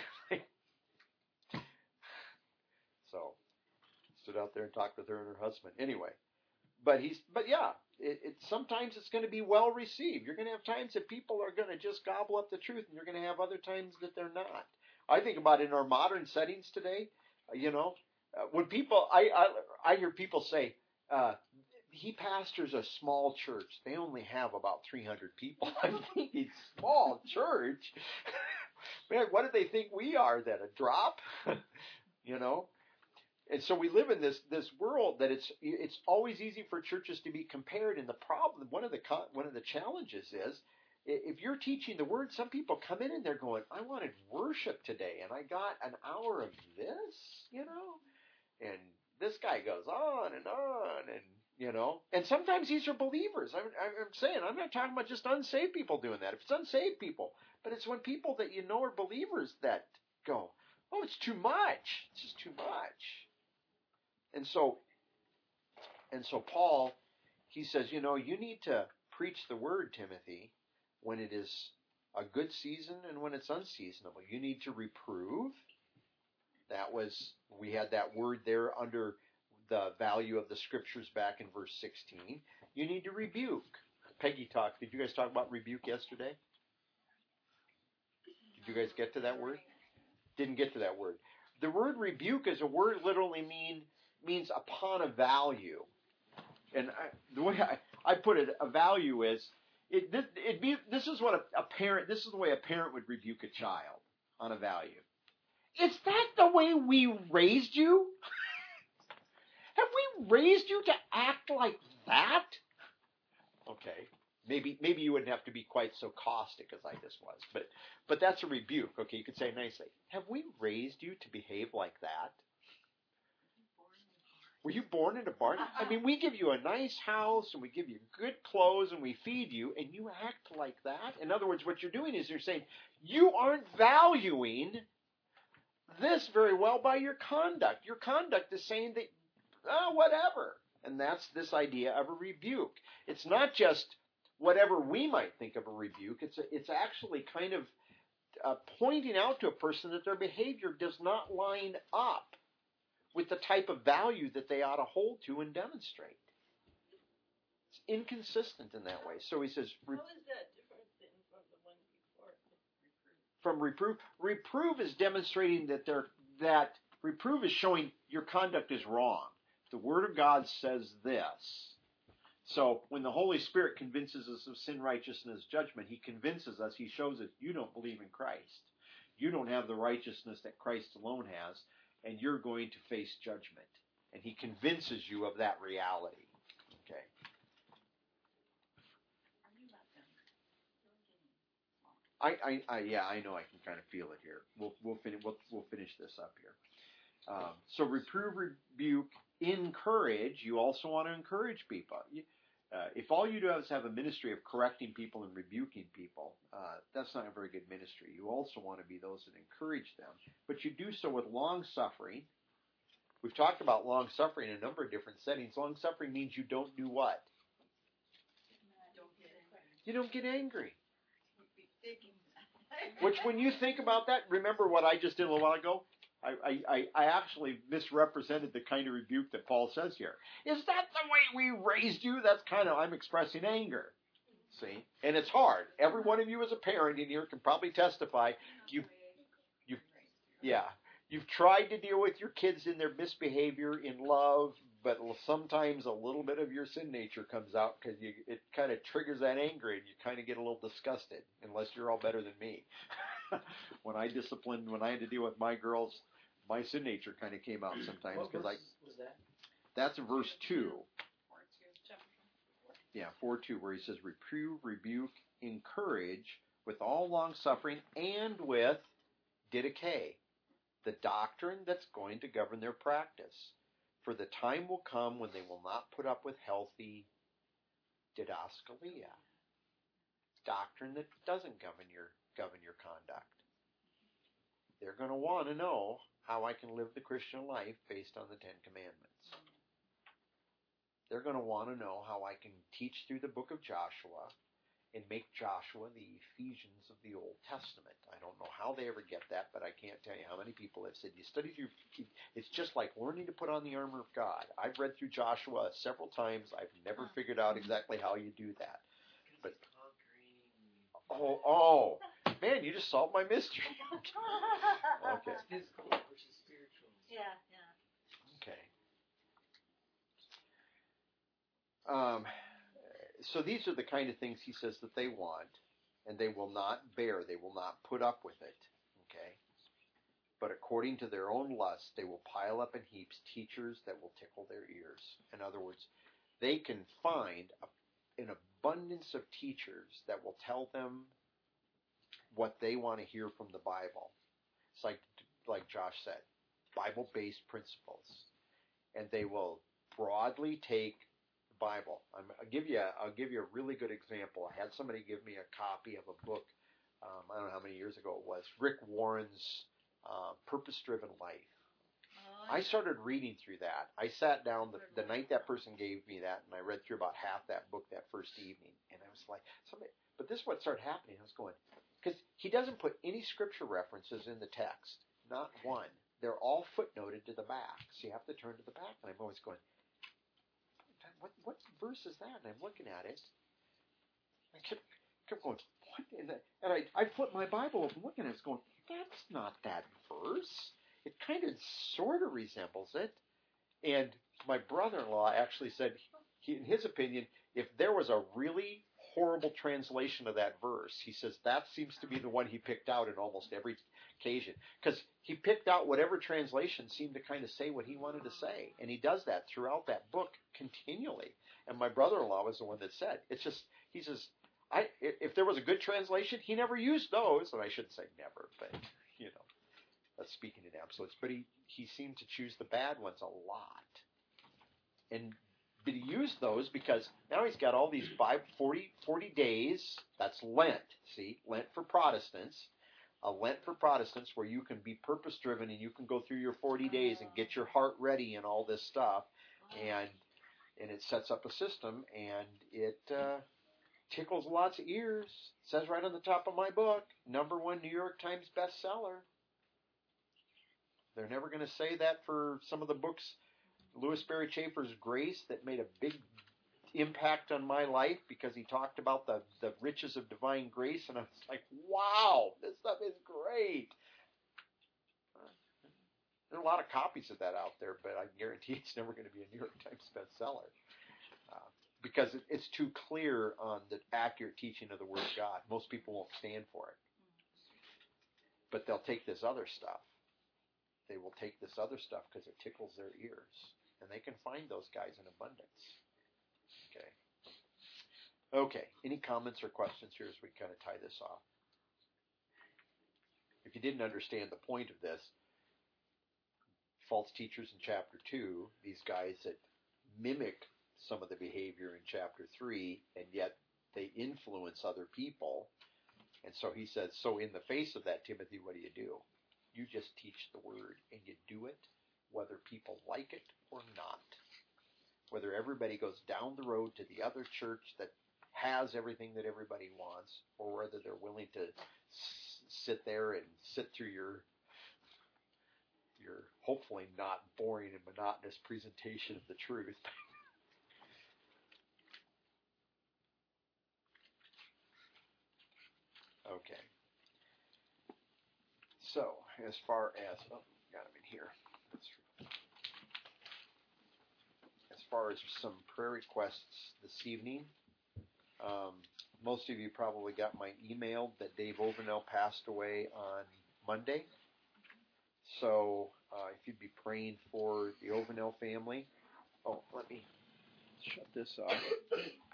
So, stood out there and talked with her and her husband. Anyway, but he's but yeah, it, it sometimes it's going to be well received. You're going to have times that people are going to just gobble up the truth, and you're going to have other times that they're not. I think about it in our modern settings today. Uh, you know, uh, when people I, I I hear people say. Uh, He pastors a small church. They only have about three hundred people. I'm thinking, small church? Man, what do they think we are then? A drop? You know? And so we live in this this world that it's it's always easy for churches to be compared. And the problem, one of the one of the challenges is, if you're teaching the word, some people come in and they're going, I wanted worship today, and I got an hour of this, you know? And this guy goes on and on, and you know, and sometimes these are believers. I'm, I'm saying, I'm not talking about just unsaved people doing that. If it's unsaved people, but it's when people that you know are believers that go, oh, it's too much. It's just too much. And so, and so Paul, he says, you know, you need to preach the word, Timothy, when it is a good season and when it's unseasonable. You need to reprove. That was, we had that word there under the value of the scriptures back in verse sixteen. You need to rebuke. Peggy talked. Did you guys talk about rebuke yesterday? Did you guys get to that word? Didn't get to that word. The word rebuke is a word literally mean means upon a value. And I, the way I, I put it, a value is it. This, it be, this is what a, a parent. This is the way a parent would rebuke a child on a value. Is that the way we raised you? Have we raised you to act like that? Okay, maybe maybe you wouldn't have to be quite so caustic as I just was, but but that's a rebuke. Okay, you could say nicely, have we raised you to behave like that? Were you born in a barn? I mean, we give you a nice house and we give you good clothes and we feed you, and you act like that? In other words, what you're doing is you're saying you aren't valuing this very well by your conduct. Your conduct is saying that oh, whatever. And that's this idea of a rebuke. It's not just whatever we might think of a rebuke. It's a, it's actually kind of uh, pointing out to a person that their behavior does not line up with the type of value that they ought to hold to and demonstrate. It's inconsistent in that way. So he says, How is that different than from the one before? Reprove? From reprove, reprove is demonstrating that they're, that reprove is showing your conduct is wrong. The Word of God says this. So when the Holy Spirit convinces us of sin, righteousness, judgment, he convinces us, he shows us you don't believe in Christ. You don't have the righteousness that Christ alone has, and you're going to face judgment. And he convinces you of that reality. Okay. I, I, I, yeah, I know I can kind of feel it here. We'll, we'll finish, we'll, we'll finish this up here. Um, so reprove, rebuke, encourage. You also want to encourage people. You, uh, if all you do is have a ministry of correcting people and rebuking people, uh, that's not a very good ministry. You also want to be those that encourage them. But you do so with long suffering. We've talked about long suffering in a number of different settings. Long suffering means you don't do what? You don't get angry. Which, when you think about that, remember what I just did a little while ago? I, I, I actually misrepresented the kind of rebuke that Paul says here. Is that the way we raised you? That's kind of, I'm expressing anger. See? And it's hard. Every one of you as a parent in here can probably testify. You've, you've, yeah. You've tried to deal with your kids in their misbehavior in love, but sometimes a little bit of your sin nature comes out because it kind of triggers that anger and you kind of get a little disgusted, unless you're all better than me. When I disciplined, when I had to deal with my girls, my sin nature kind of came out sometimes because I. Was that? That's in verse two. Yeah, four two, where he says, reprove, rebuke, encourage with all long suffering and with didache, the doctrine that's going to govern their practice. For the time will come when they will not put up with healthy didaskalia, doctrine that doesn't govern your govern your conduct. They're going to want to know how I can live the Christian life based on the Ten Commandments. They're going to want to know how I can teach through the book of Joshua and make Joshua the Ephesians of the Old Testament. I don't know how they ever get that, but I can't tell you how many people have said, you study through, it's just like learning to put on the armor of God. I've read through Joshua several times. I've never figured out exactly how you do that. But Oh, oh, man, you just solved my mystery. Okay. Physical versus spiritual. Yeah, yeah. Okay. Um, so these are the kind of things he says that they want, and they will not bear, they will not put up with it. Okay. But according to their own lust, they will pile up in heaps teachers that will tickle their ears. In other words, they can find a, an abundance of teachers that will tell them what they want to hear from the Bible. It's like, like Josh said, Bible-based principles. And they will broadly take the Bible. I'm, I'll give you a, I'll give you a really good example. I had somebody give me a copy of a book, um, I don't know how many years ago it was, Rick Warren's uh, Purpose-Driven Life. I started reading through that. I sat down the, the night that person gave me that, and I read through about half that book that first evening. And I was like, somebody, but this is what started happening. I was going, because he doesn't put any scripture references in the text, not one. They're all footnoted to the back, so you have to turn to the back. And I'm always going, what what verse is that? And I'm looking at it. I kept, kept going, what? And, the, and I I flipped my Bible open, looking at it, going, that's not that verse. It kind of sort of resembles it. And my brother-in-law actually said, he, in his opinion, if there was a really horrible translation of that verse, he says that seems to be the one he picked out in almost every occasion. Because he picked out whatever translation seemed to kind of say what he wanted to say. And he does that throughout that book continually. And my brother-in-law was the one that said, it's just, he says, I if there was a good translation, he never used those. And I shouldn't say never, but, you know. That's speaking in absolutes, but he, he seemed to choose the bad ones a lot. And but he used those because now he's got all these five, forty, forty days, that's Lent, see, Lent for Protestants, a Lent for Protestants where you can be purpose-driven and you can go through your forty days and get your heart ready and all this stuff, and and it sets up a system, and it uh, tickles lots of ears. It says right on the top of my book, number one New York Times bestseller. They're never going to say that for some of the books, Louis Barry Chafer's Grace, that made a big impact on my life because he talked about the, the riches of divine grace, and I was like, wow, this stuff is great. There are a lot of copies of that out there, but I guarantee it's never going to be a New York Times bestseller. Uh, because it, it's too clear on the accurate teaching of the Word of God. Most people won't stand for it. But they'll take this other stuff. They will take this other stuff because it tickles their ears. And they can find those guys in abundance. Okay. Okay. Any comments or questions here as we kind of tie this off? If you didn't understand the point of this, false teachers in chapter two, these guys that mimic some of the behavior in chapter three, and yet they influence other people. And so he says, so in the face of that, Timothy, what do you do? You just teach the word, and you do it whether people like it or not. Whether everybody goes down the road to the other church that has everything that everybody wants, or whether they're willing to s- sit there and sit through your your hopefully not boring and monotonous presentation of the truth. Okay. So, as far as, oh, got him in here. That's true. As far as some prayer requests this evening, um, most of you probably got my email that Dave Ovenell passed away on Monday. So, uh, if you'd be praying for the Ovenell family. Oh, let me shut this off.